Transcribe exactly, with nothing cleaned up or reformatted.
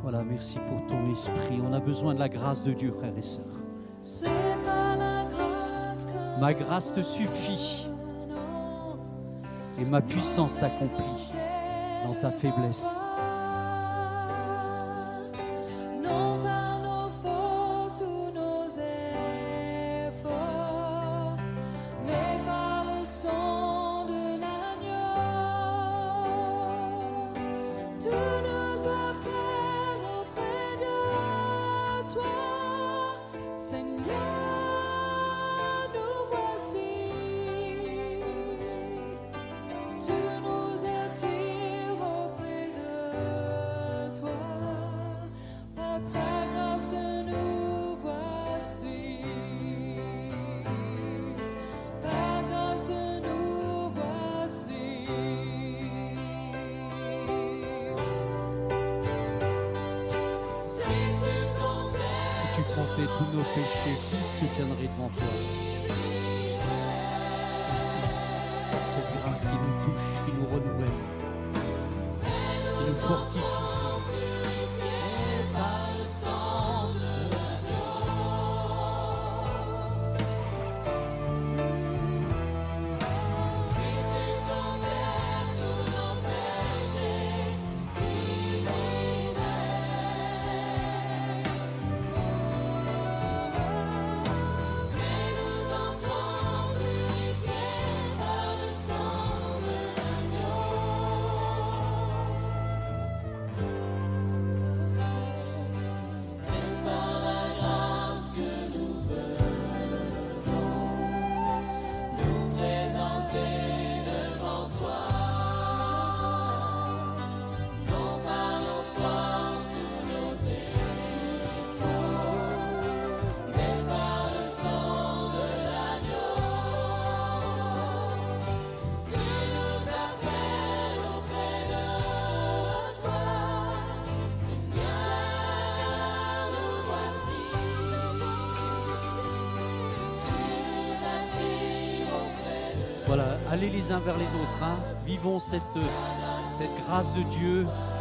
Voilà, merci pour ton esprit. On a besoin de la grâce de Dieu, frères et sœurs. Ma grâce te suffit et ma puissance s'accomplit dans ta faiblesse. Tous nos péchés, qui se tiendrait devant toi? Merci pour cette grâce qui nous touche, qui nous renouvelle, qui nous fortifie, Seigneur. Voilà, allez les uns vers les autres, hein. Vivons cette, cette grâce de Dieu.